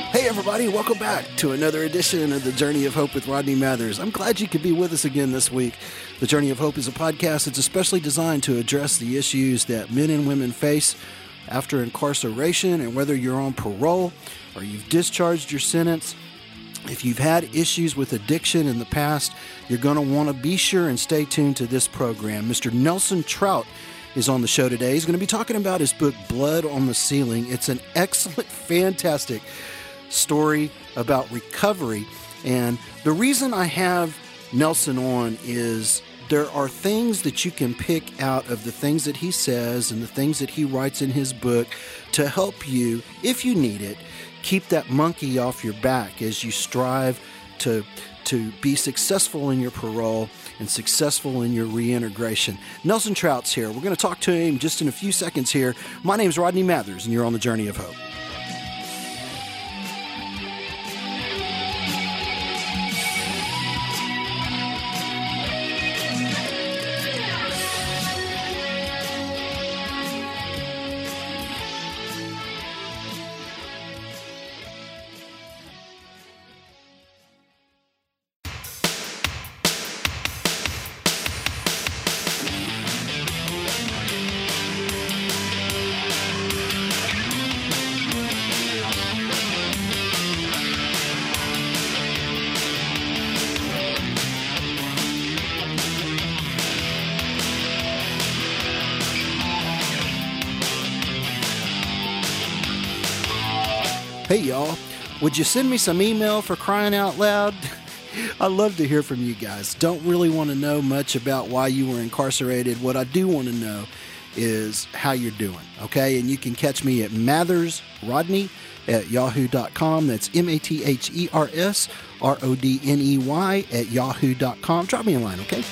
Hey everybody, welcome back to another edition of The Journey of Hope with Rodney Mathers. I'm glad you could be with us again this week. The Journey of Hope is a podcast that's especially designed to address the issues that men and women face after incarceration, and whether you're on parole or you've discharged your sentence. If you've had issues with addiction in the past, you're going to want to be sure and stay tuned to this program. Mr. Nelson Trout is on the show today. He's going to be talking about his book, Blood on the Ceiling. It's an excellent, fantastic story about recovery. And the reason I have Nelson on is there are things that you can pick out of the things that he says and the things that he writes in his book to help you, if you need it, keep that monkey off your back as you strive to be successful in your parole and successful in your reintegration. Nelson Trout's here. We're going to talk to him just in a few seconds here. My name's Rodney Mathers, and you're on The Journey of Hope. Hey y'all, would you send me some email for crying out loud? I'd love to hear from you guys. Don't really want to know much about why you were incarcerated. What I do want to know is how you're doing, okay? And you can catch me at mathersrodney@yahoo.com. That's MathersRodney@yahoo.com. Drop me a line, okay?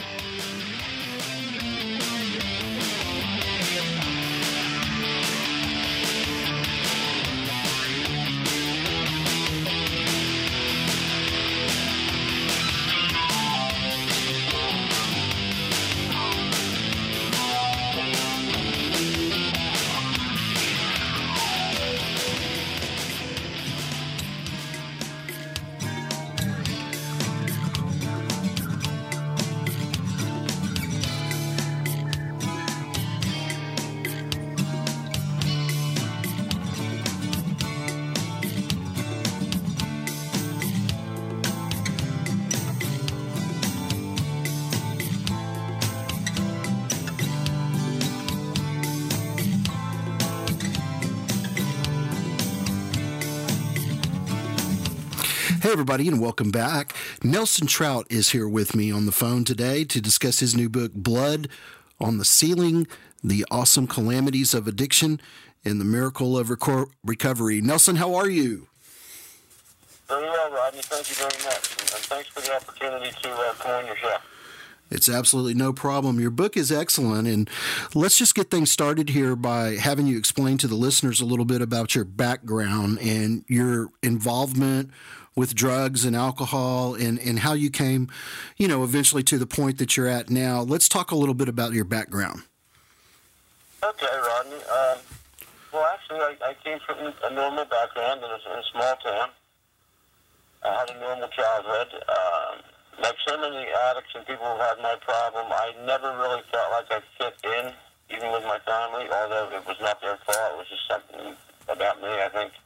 Hey everybody, and welcome back. Nelson Trout is here with me on the phone today to discuss his new book, Blood on the Ceiling, The Awesome Calamities of Addiction and the Miracle of Recovery. Nelson, how are you? Very well, Rodney. Thank you very much. And thanks for the opportunity to come on your show. It's absolutely no problem. Your book is excellent, and let's just get things started here by having you explain to the listeners a little bit about your background and your involvement with drugs and alcohol and how you came, eventually to the point that you're at now. Let's talk a little bit about your background. Okay, Rodney. Well, actually, I came from a normal background in a small town. I had a normal childhood. Like so many addicts and people who had my problem, I never really felt like I fit in, even with my family, although it was not their fault. It was just something about me, I think.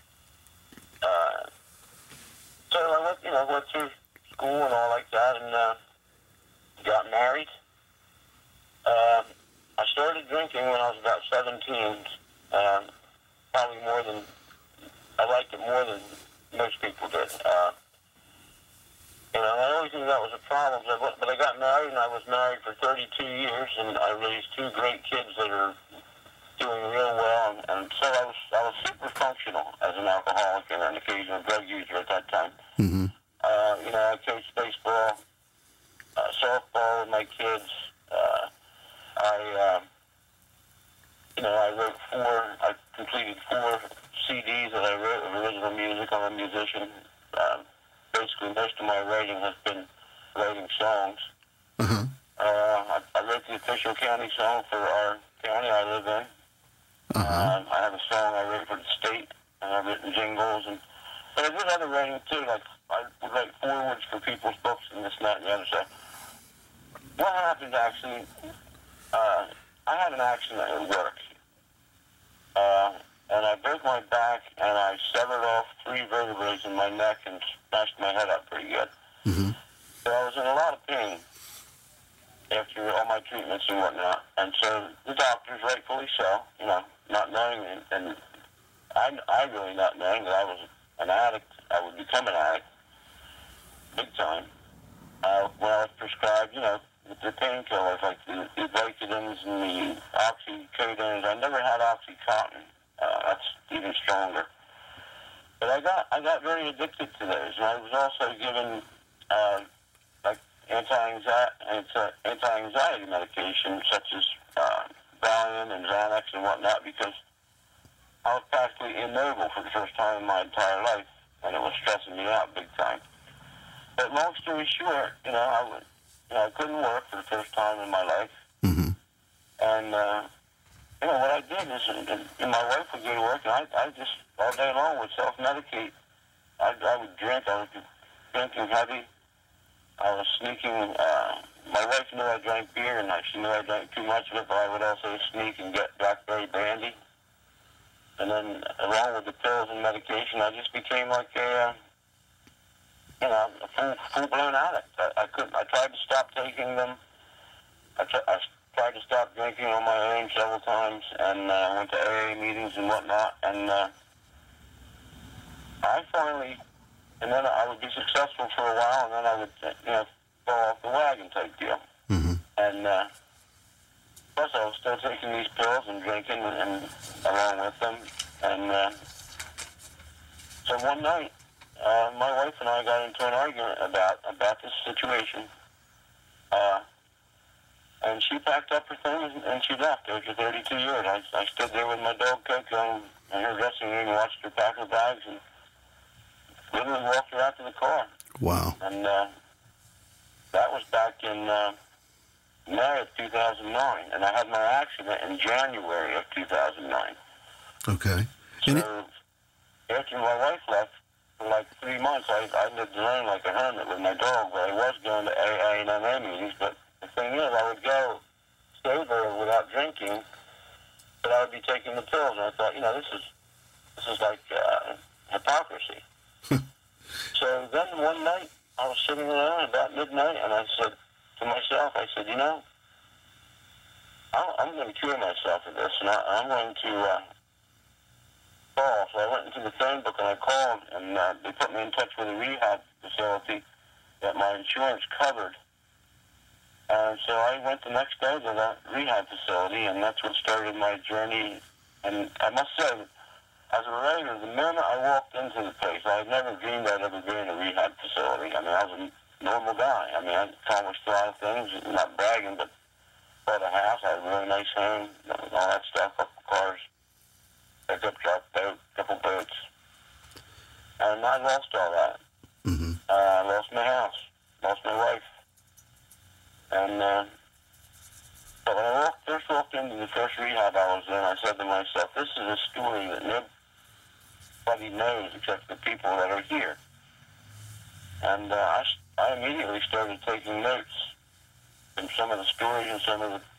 So I went through school and all like that, and got married. I started drinking when I was about 17. Probably I liked it more than most people did. I always knew that was a problem, but I got married, and I was married for 32 years, and I raised two great kids that are doing real well, and so I was super functional as an alcoholic and an occasional drug user at that time. Mm-hmm. I coached baseball, softball with my kids. I completed 4 CDs that I wrote of original music. I'm a musician. Basically, most of my writing has been writing songs. Uh-huh. I wrote the official county song for our county I live in. Uh-huh. I have a song I wrote for the state and I've written jingles, but I did other writing too. Like I would write forwards for people's books and this and that and the other stuff. What happened actually? I had an accident at work, and I broke my back, and I severed off 3 vertebrae in my neck and smashed my head up pretty good. Mm-hmm. So I was in a lot of pain after all my treatments and whatnot. And so the doctors, rightfully so, not knowing, and I really not knowing that I was an addict, I would become an addict, big time. When I was prescribed, the painkillers like the Vicodins and the oxycodone. I never had OxyContin. That's even stronger. But I got very addicted to those, and I was also given like anti-anxiety medication such as Valium and Xanax and whatnot, because I was practically immobile for the first time in my entire life, and it was stressing me out big time. But long story short, I couldn't work for the first time in my life. Mm-hmm. And, what I did is, and my wife would go to work, and I just, all day long, would self-medicate. I would drink. I was drinking heavy. I was sneaking. My wife knew I drank beer, and she knew I drank too much of it, but I would also sneak and get blackberry brandy. And then, along with the pills and medication, I just became like a full-blown addict. I tried to stop taking them. I tried to stop drinking on my own several times, and went to AA meetings and whatnot. And I finally, and then I would be successful for a while, and then I would, fall off the wagon type deal. Mm-hmm. And plus, I was still taking these pills and drinking, and along with them. And so one night, my wife and I got into an argument about this situation. And she packed up her things and she left after 32 years. I stood there with my dog Coco in her dressing room and watched her pack her bags and literally walked her out to the car. Wow. And that was back in May of 2009. And I had my accident in January of 2009. Okay. So after my wife left, for like 3 months, I lived alone like a hermit with my dog, but I was going to AA and MA meetings. But the thing is, I would go sober without drinking, but I would be taking the pills, and I thought, this is like hypocrisy. So then one night, I was sitting alone about midnight, and I said to myself, I'm going to cure myself of this, and I'm going to call. So I went into the phone book and I called, and they put me in touch with a rehab facility that my insurance covered. And so I went the next day to that rehab facility, and that's what started my journey. And I must say, as a writer, the minute I walked into the place, I had never dreamed I'd ever be in a rehab facility. I mean, I was a normal guy. I mean, I accomplished a lot of things, not bragging, but bought a house, I had a really nice home, all that stuff, couple cars, pickup truck, boat, couple boats. And I lost all that. Mm-hmm. I lost my house, lost my wife. And but when I first walked into the first rehab I was in, I said to myself, this is a story that nobody knows except the people that are here. And I immediately started taking notes from some of the stories and some of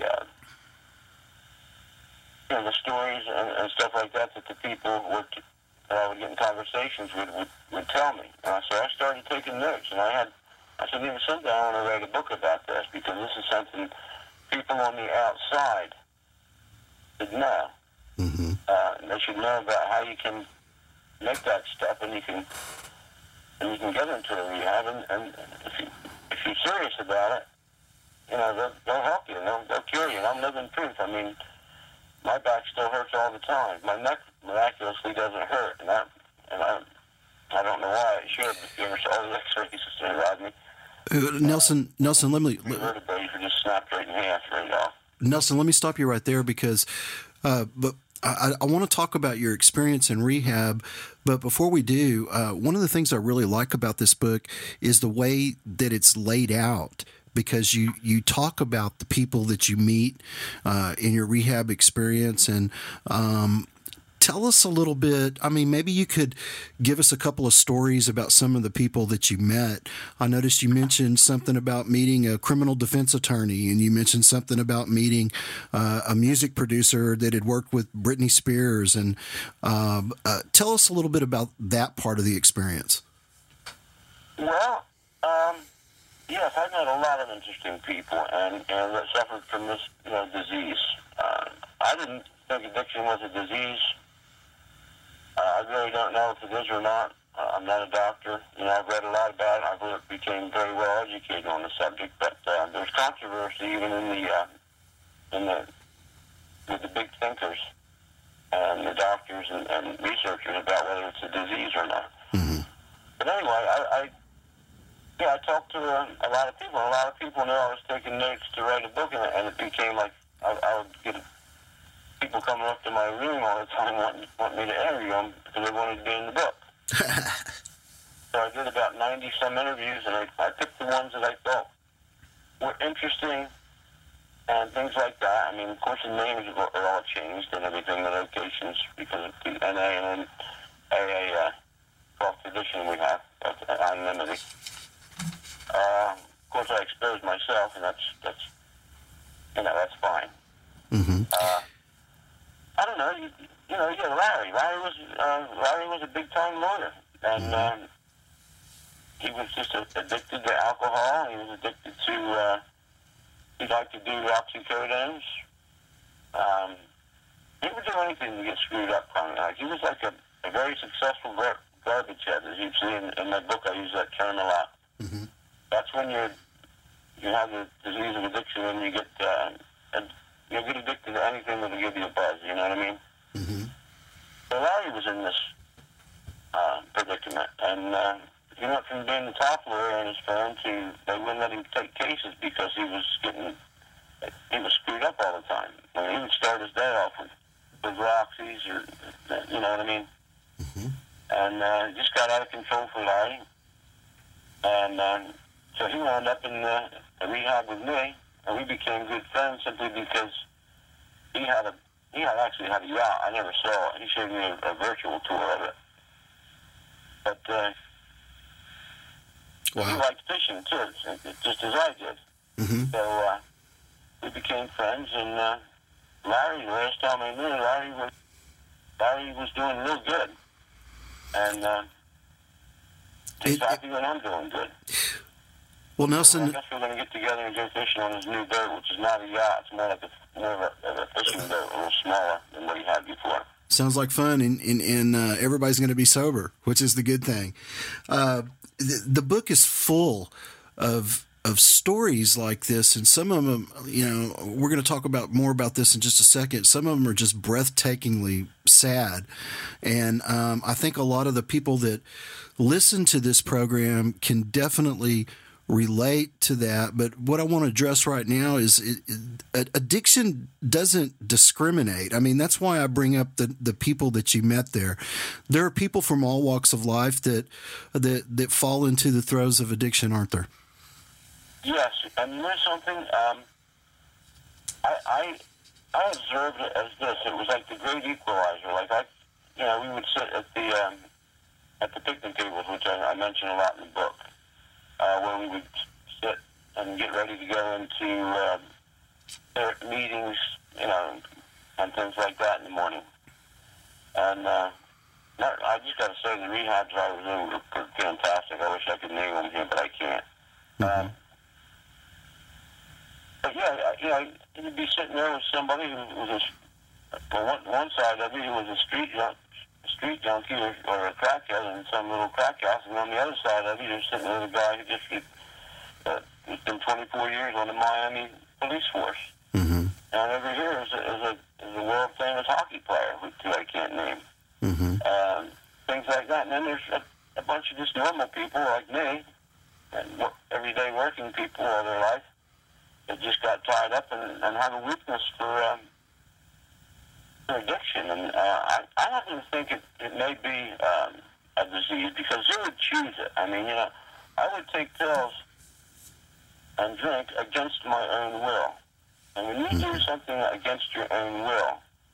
the stories and stuff like that the people that I would get in conversations would tell me. And so I started taking notes, and I said, someday I want to write a book about this, because this is something people on the outside should know. Mm-hmm. They should know about how you can make that step, and you can get into a rehab, and if you're serious about it, they'll help you, they'll cure you, and I'm living proof. I mean, my back still hurts all the time. My neck miraculously doesn't hurt, and I don't know why it should. If you ever saw the X-rays, Rodney. Nelson, let me. Vertebrae just snapped right in half, right off. Nelson, let me stop you right there, because, but I want to talk about your experience in rehab. But before we do, one of the things I really like about this book is the way that it's laid out, because you talk about the people that you meet in your rehab experience, and Tell us a little bit. I mean, maybe you could give us a couple of stories about some of the people that you met. I noticed you mentioned something about meeting a criminal defense attorney, and you mentioned something about meeting a music producer that had worked with Britney Spears. And tell us a little bit about that part of the experience. Well, yes, I met a lot of interesting people, and that suffered from this disease. I didn't think addiction was a disease. I really don't know if it is or not. I'm not a doctor. I've read a lot about it. I became very well educated on the subject, but there's controversy even with the big thinkers and the doctors and researchers about whether it's a disease or not. Mm-hmm. But anyway, I talked to a lot of people. A lot of people knew I was taking notes to write a book, and it became like I would get people coming up to my room all the time want me to interview them because they wanted to be in the book. So I did about 90-some interviews, and I picked the ones that I thought were interesting and things like that. I mean, of course, the names are all changed and everything, the locations, because of the NA and AA 12th edition we have at anonymity. Of course, I exposed myself, and that's fine. Mm-hmm. I don't know. Larry. Larry was a big time lawyer, and he was just addicted to alcohol. He was addicted to. He liked to do oxycodones. He would do anything to get screwed up on it. He was like a very successful garbage head, as you see in my book. I use that term a lot. Mm-hmm. That's when you have the disease of addiction, and you get addicted to anything that'll give you a buzz. You know what I mean? Mm-hmm. So Larry was in this predicament, and he went from being the top lawyer in his firm to they wouldn't let him take cases because he was screwed up all the time. I mean, he would start his day off with Roxy's, or you know what I mean? Mm-hmm. And it just got out of control for Larry, and so he wound up in the rehab with me, and we became good friends simply because he actually had a yacht. I never saw it. He showed me a virtual tour of it. But wow. He liked fishing too, just as I did. Mm-hmm. So we became friends, and Larry, the last time I knew, Larry was doing real good, and he's happy when I'm doing good. Well, Nelson, I guess we're going to get together and go fishing on his new boat, which is not a yacht. It's more of a fishing boat, a little smaller than what he had before. sounds like fun, and everybody's going to be sober, which is the good thing. The book is full of stories like this, and some of them, we're going to talk about more about this in just a second. Some of them are just breathtakingly sad, and I think a lot of the people that listen to this program can definitely relate to that. But what I want to address right now is addiction doesn't discriminate. I mean, that's why I bring up the people that you met there. There are people from all walks of life that fall into the throes of addiction, aren't there? Yes, and you know something? I observed it as this. It was like the great equalizer. Like we would sit at the picnic tables, which I mention a lot in the book, where we would sit and get ready to go into meetings, and things like that in the morning. And I just got to say, the rehabs I was in were fantastic. I wish I could name them here, but I can't. Mm-hmm. But yeah, you'd be sitting there with somebody who was one side of you who was a street junkie or a crackhead in some little crack house, and on the other side of you, you're sitting with a guy who just been 24 years on the Miami police force. Mm-hmm. And over here is a world famous hockey player who I can't name. Mm-hmm. Things like that. And then there's a bunch of just normal people like me, and everyday working people all their life, that just got tied up and have a weakness for addiction. And I happen to think it may be a disease because who would choose it? I mean, I would take pills and drink against my own will. And when you do something against your own will,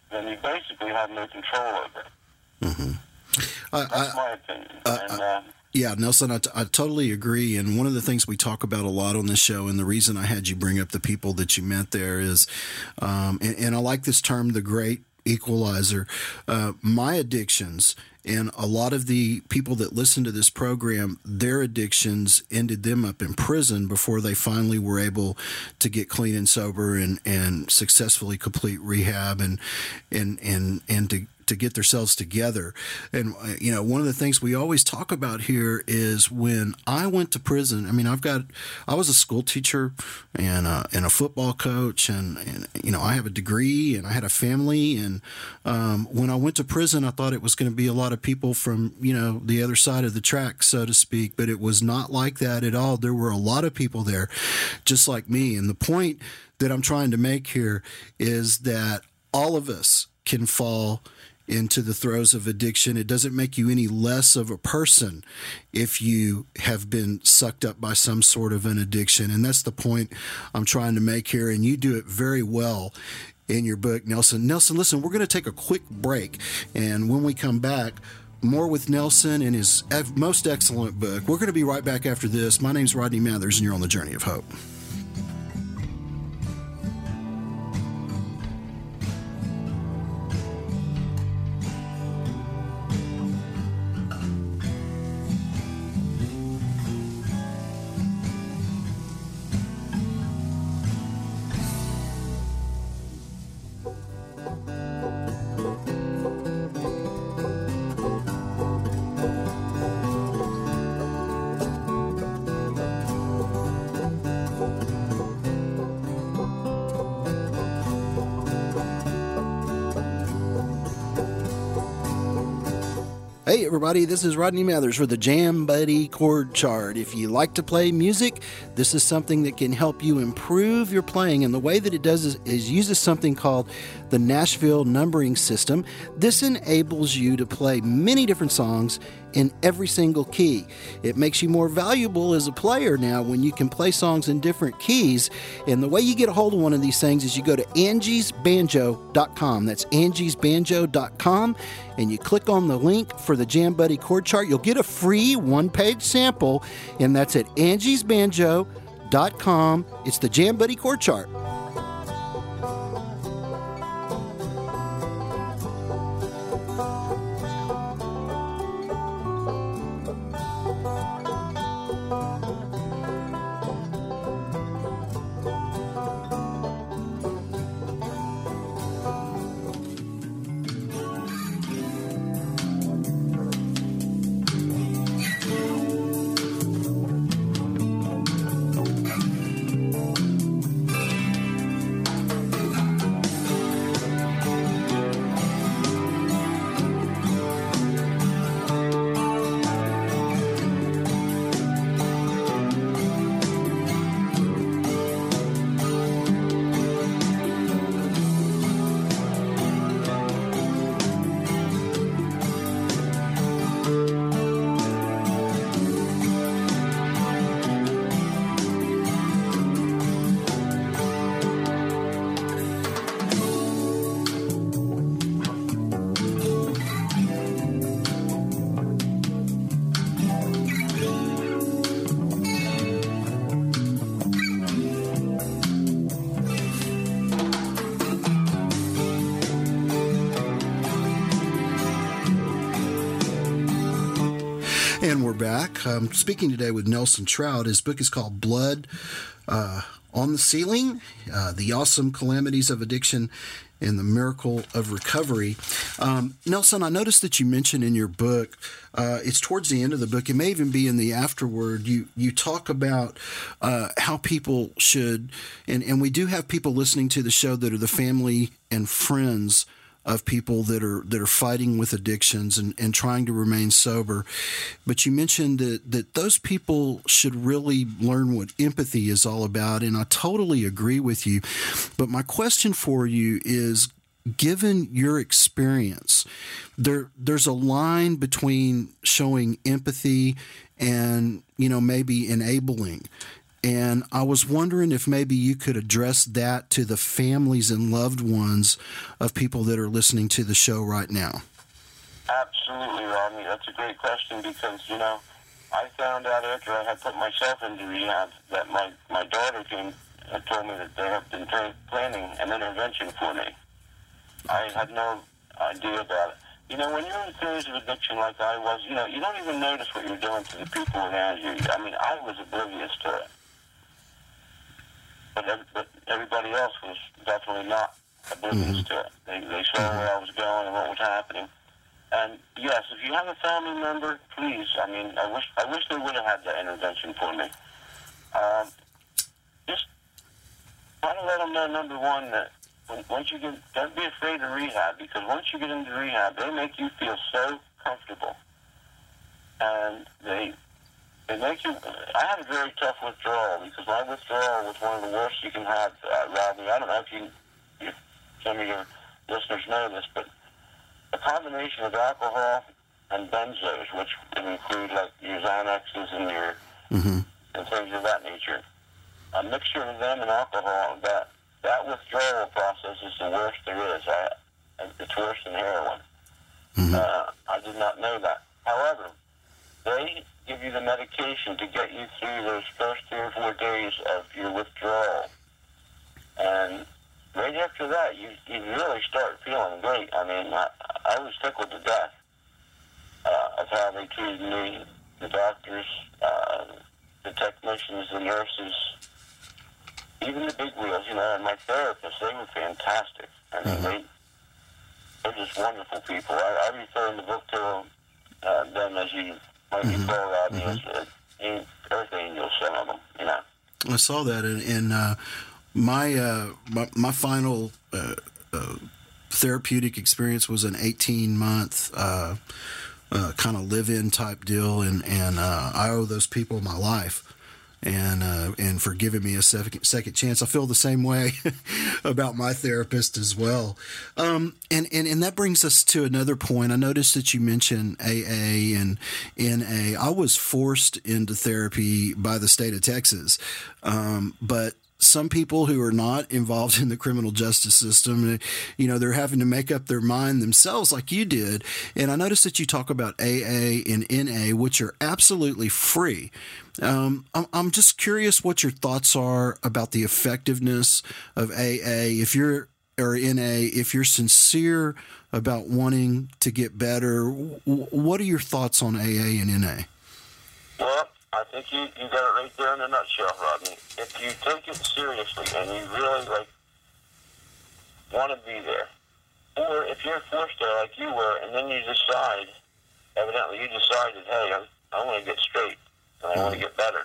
then you basically have no control over it. Mm-hmm. That's my opinion. Yeah, Nelson, I totally agree. And one of the things we talk about a lot on this show, and the reason I had you bring up the people that you met there is, and I like this term, the great equalizer. My addictions, and a lot of the people that listen to this program, their addictions ended them up in prison before they finally were able to get clean and sober and successfully complete rehab and to get themselves together. And, you know, one of the things we always talk about here is when I went to prison, I mean, I was a school teacher and a football coach and, you know, I have a degree and I had a family. And when I went to prison, I thought it was going to be a lot of people from, you know, the other side of the track, so to speak, but it was not like that at all. There were a lot of people there just like me. And the point that I'm trying to make here is that all of us can fall into the throes of addiction. It doesn't make you any less of a person if you have been sucked up by some sort of an addiction. And that's the point I'm trying to make here. And you do it very well in your book, Nelson. Nelson, listen, we're going to take a quick break. And when we come back, more with Nelson and his most excellent book. We're going to be right back after this. My name's Rodney Mathers, and you're on the Journey of Hope. Hey everybody, this is Rodney Mathers for the Jam Buddy Chord Chart. If you like to play music, this is something that can help you improve your playing. And the way that it does is uses something called the Nashville numbering system. This enables you to play many different songs in every single key. It makes you more valuable as a player now when you can play songs in different keys. And the way you get a hold of one of these things is you go to angiesbanjo.com. That's angiesbanjo.com. And you click on the link for the Jam Buddy Chord Chart. You'll get a free one-page sample, and that's at angiesbanjo.com. It's the Jam Buddy Chord Chart. And we're back. I'm speaking today with Nelson Trout. His book is called Blood on the Ceiling, The Awesome Calamities of Addiction and the Miracle of Recovery. Nelson, I noticed that you mentioned in your book, it's towards the end of the book, it may even be in the afterword, you talk about how people should, and we do have people listening to the show that are the family and friends of people that are fighting with addictions and trying to remain sober. But you mentioned that those people should really learn what empathy is all about, and I totally agree with you. But my question for you is, given your experience, there's a line between showing empathy and, maybe enabling. And I was wondering if maybe you could address that to the families and loved ones of people that are listening to the show right now. Absolutely, Rodney. That's a great question because, I found out after I had put myself into rehab that my daughter came and told me that they have been planning an intervention for me. I had no idea about it. When you're in a phase of addiction like I was, you don't even notice what you're doing to the people around you. I mean, I was oblivious to it. But everybody else was definitely not oblivious to it. They saw where I was going and what was happening. And yes, if you have a family member, please. I mean, I wish they would have had that intervention for me. Just try to let them know, number one, that once you don't be afraid of rehab, because once you get into rehab, they make you feel so comfortable, and they make you. I had a very tough withdrawal because my withdrawal was one of the worst you can have, Rodney. I don't know if some of your listeners know this, but a combination of alcohol and benzos, which would include like your Xanaxes and your and things of that nature, a mixture of them and alcohol, that withdrawal process is the worst there is. It's worse than heroin. I did not know that. However, they give you the medication to get you through those first 3 or 4 days of your withdrawal. And right after that, you really start feeling great. I mean, I was tickled to death of how they treated me, the doctors, the technicians, the nurses, even the big wheels, and my therapists. They were fantastic. I mean, they're just wonderful people. I refer in the book to them as you might recall, Rodney, as earth angels, some of them, I saw that, and my final therapeutic experience was an 18-month kind of live-in type deal, and I owe those people my life. And for giving me a second chance. I feel the same way about my therapist as well. And that brings us to another point. I noticed that you mentioned AA and NA. I was forced into therapy by the state of Texas, but some people who are not involved in the criminal justice system, they're having to make up their mind themselves like you did. And I noticed that you talk about AA and NA, which are absolutely free. I'm just curious what your thoughts are about the effectiveness of AA or NA, if you're sincere about wanting to get better. What are your thoughts on AA and NA? Well, I think you got it right there in a nutshell, Rodney. If you take it seriously and you really want to be there, or if you're forced there like you were, and then you decide, evidently you decided, hey, I want to get straight and I want to get better.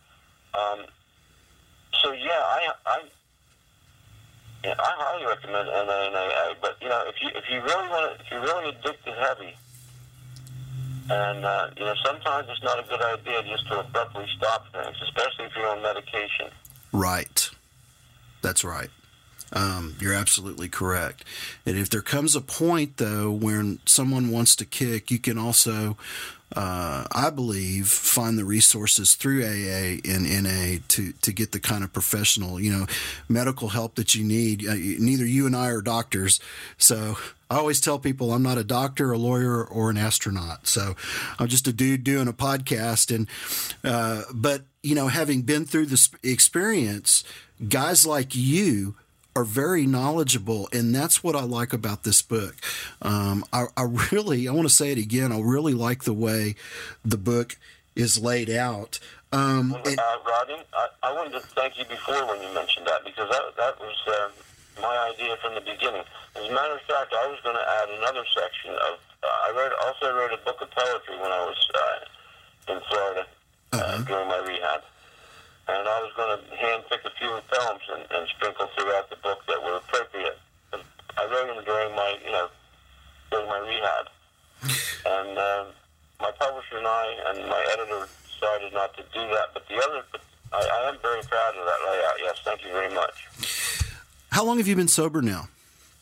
So yeah, I highly recommend NA and AA. But if you really want to, if you're really addicted heavy. And, sometimes it's not a good idea just to abruptly stop things, especially if you're on medication. Right. That's right. You're absolutely correct. And if there comes a point, though, when someone wants to kick, you can also, I believe, find the resources through AA and NA to get the kind of professional, medical help that you need. Neither you and I are doctors, so I always tell people I'm not a doctor, a lawyer, or an astronaut. So I'm just a dude doing a podcast. But having been through this experience, guys like you are very knowledgeable, and that's what I like about this book. I want to say it again, I really like the way the book is laid out. Rodney, I wanted to thank you before when you mentioned that, because that was my idea from the beginning. As a matter of fact, I was going to add another section of, I also wrote a book of poetry when I was in Florida during my rehab. And I was going to handpick a few poems and sprinkle throughout the book that were appropriate. I wrote them during my rehab. And my publisher and my editor decided not to do that. But I am very proud of that layout. Yes, thank you very much. How long have you been sober now?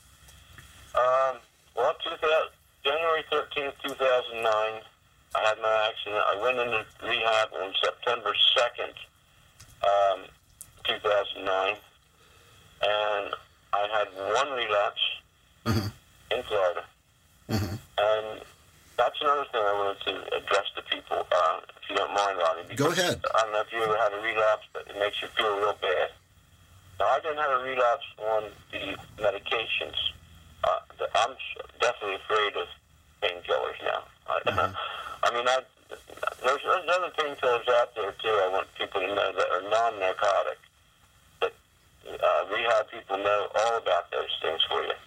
Well, January 13th, 2009, I had my accident. I went into rehab on September 2nd. 2009, and I had one relapse in Florida. And that's another thing I wanted to address to people, if you don't mind, Ronnie. Go ahead. I don't know if you ever had a relapse, but it makes you feel real bad. Now, I didn't have a relapse on the medications. I'm definitely afraid of painkillers now. I mean, there's other painkillers out there, too, I want people to know, that are non-narcotic. That rehab people know all about those things for you.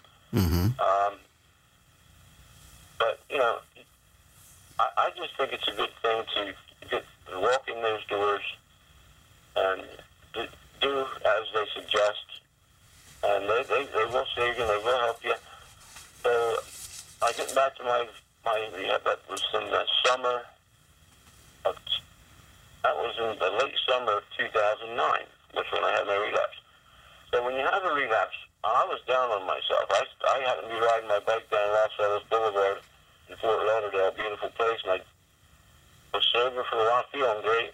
But, you know, I just think it's a good thing to walk in those doors and do as they suggest, and they will save you, they will help you. So I get back to my rehab. That was in the summer of, that was in the late summer of 2009, which when I had my relapse. So when you have a relapse, I was down on myself. I happened to be riding my bike down Los Angeles Boulevard in Fort Lauderdale, a beautiful place, and I was sober for a while, feeling great.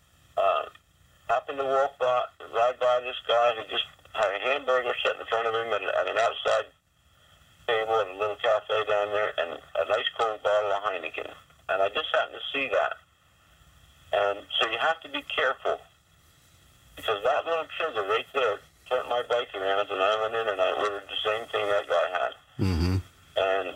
Happened to ride by this guy who just had a hamburger set in front of him at an outside table at a little cafe down there, and a nice cold bottle of Heineken. And I just happened to see that. And so you have to be careful, because that little trigger right there turned my bike around, and I went in and I ordered the same thing that guy had. And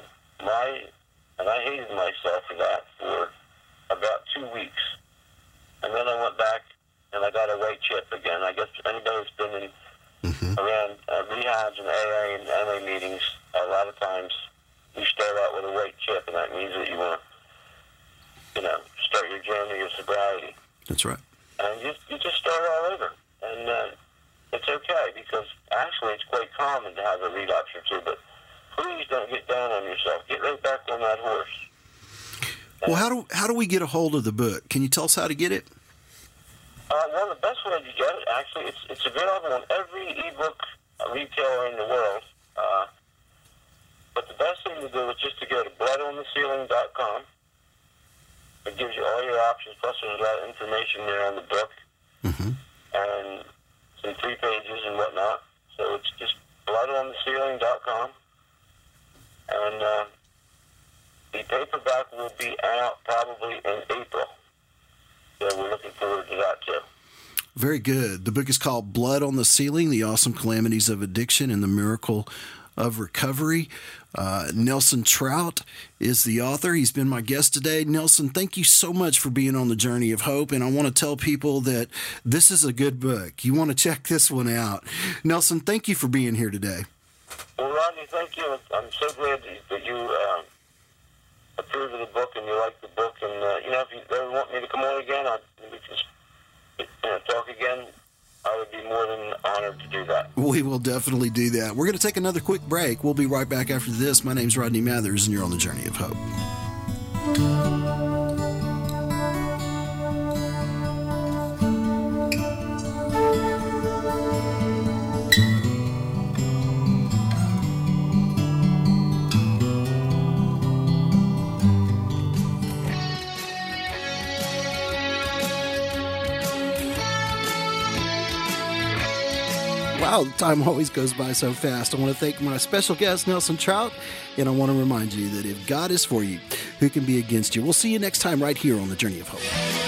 I hated myself for that for about 2 weeks. And then I went back and I got a white chip again. I guess anybody who's been in around rehabs and AA and MA meetings, a lot of times you start out with a white chip, and that means that you want to, start your journey of sobriety. That's right. And you just start all over. And it's okay, because actually it's quite common to have a relapse or two, but please don't get down on yourself. Get right back on that horse. Well, how do we get a hold of the book? Can you tell us how to get it? Well, the best way to get it, actually, it's available on every ebook retailer in the world. But the best thing to do is just to go to bloodontheceiling.com. It gives you all your options, plus there's a lot of information there on the book. And some 3 pages and whatnot. So it's just bloodontheceiling.com. And the paperback will be out probably in April. So we're looking forward to that, too. Very good. The book is called Blood on the Ceiling, The Awesome Calamities of Addiction and the Miracle of Recovery. Nelson Trout is the author. He's been my guest today. Nelson, thank you so much for being on the Journey of Hope, and I want to tell people that this is a good book. You want to check this one out. Nelson, thank you for being here today. Well, Rodney, thank you. I'm so glad that you approve of the book and you like the book. And, if you ever want me to come on again, we can talk again. I would be more than honored to do that. We will definitely do that. We're going to take another quick break. We'll be right back after this. My name's Rodney Mathers, and you're on the Journey of Hope. Wow, the time always goes by so fast. I want to thank my special guest, Nelson Trout, and I want to remind you that if God is for you, who can be against you? We'll see you next time right here on the Journey of Hope.